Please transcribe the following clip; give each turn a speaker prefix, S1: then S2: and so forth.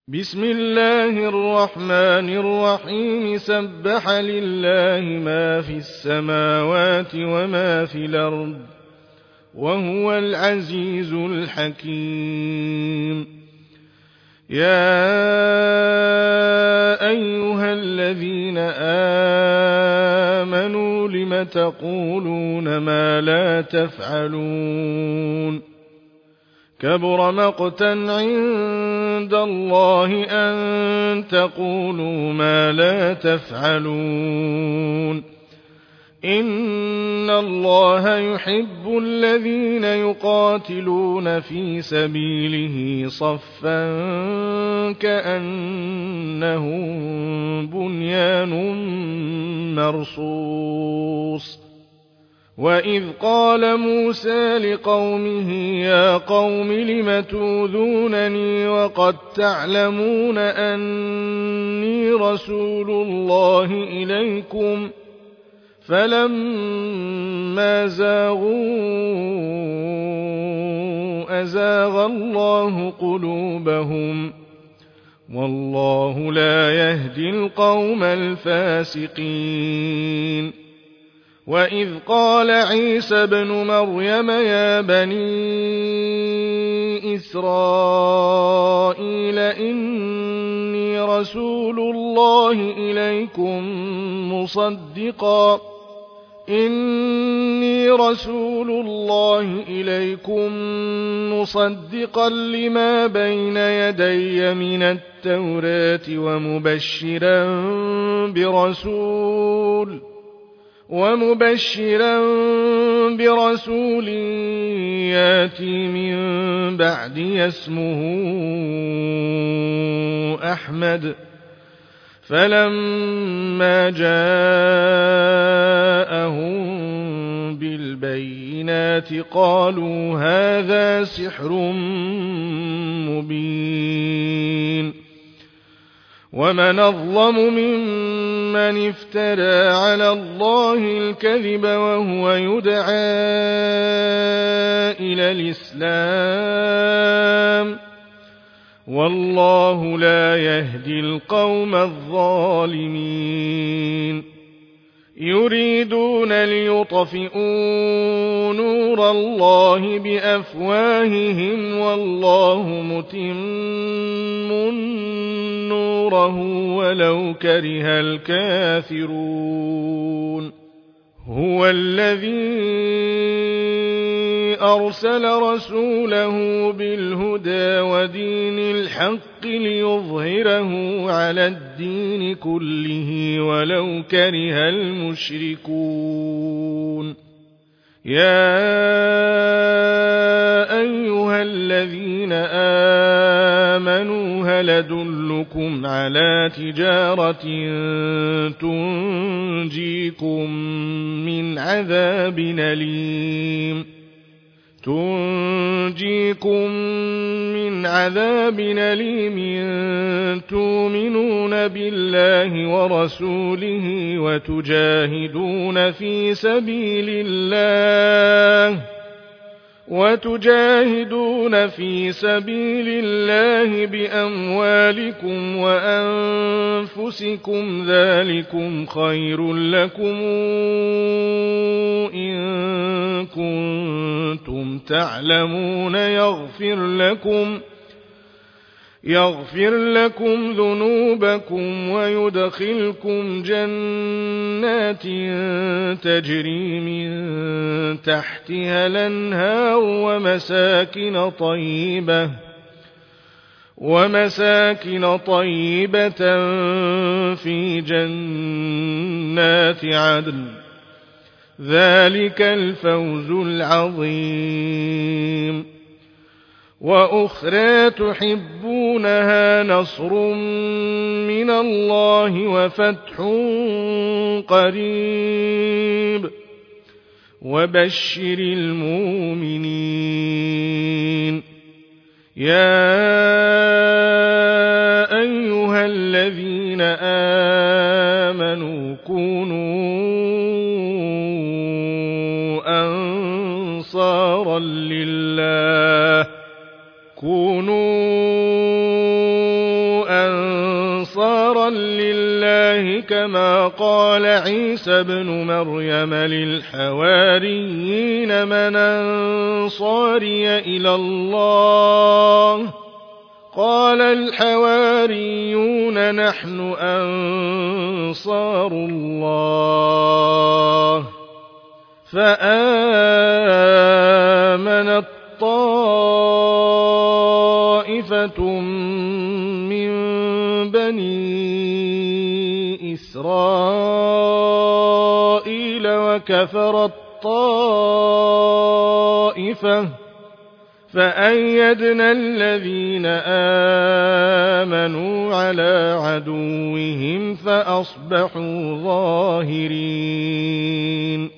S1: بسم الله الرحمن الرحيم سبح لله ما في السماوات وما في الأرض وهو العزيز الحكيم. يا أيها الذين آمنوا لم تقولون ما لا تفعلون؟ كبر مقتا عند الله أن تقولوا ما لا تفعلون. إن الله يحب الذين يقاتلون في سبيله صفا كأنهم بنيان مرصوص. وإذ قال موسى لقومه يا قوم لم توذونني وقد تعلمون أني رسول الله إليكم فلما زاغوا أزاغ الله قلوبهم والله لا يهدي القوم الفاسقين. وإذ قال عيسى ابن مريم يا بني إسرائيل إني رسول الله إليكم مصدقا لما بين يدي من التوراة ومبشرا برسول ياتي من بعدي اسمه أحمد. فلما جاءهم بالبينات قالوا هذا سحر مبين. ومن أظلم ممن افترى على الله الكذب وهو يدعى إلى الإسلام والله لا يهدي القوم الظالمين. يريدون ليطفئوا نور الله بأفواههم والله متم نوره ولو كره الكافرون. هو الذي أرسل رسوله بالهدى ودين الحق ليظهره على الدين كله ولو كره المشركون. يا أيها الذين آمنوا هل أدلكم على تجارة تنجيكم من عذاب أليم تؤمنون بالله ورسوله وتجاهدون في سبيل الله بأموالكم وأنفسكم ذلكم خير لكم إن كنتم تعلمون يغفر لكم ذنوبكم ويدخلكم جنات تجري من تحتها الأنهار ومساكن طيبة في جنات عدن ذلك الفوز العظيم. وأخرى تحبونها نصر من الله وفتح قريب وبشر المؤمنين. يا أيها الذين آمنوا كونوا أنصارا لله كونوا أنصارا لله كما قال عيسى ابن مريم للحواريين من أنصاري إلى الله قال الحواريون نحن أنصار الله فآمنت طائفة من بني إسرائيل وكفرت طائفة فأيدنا الذين آمنوا على عدوهم فأصبحوا ظاهرين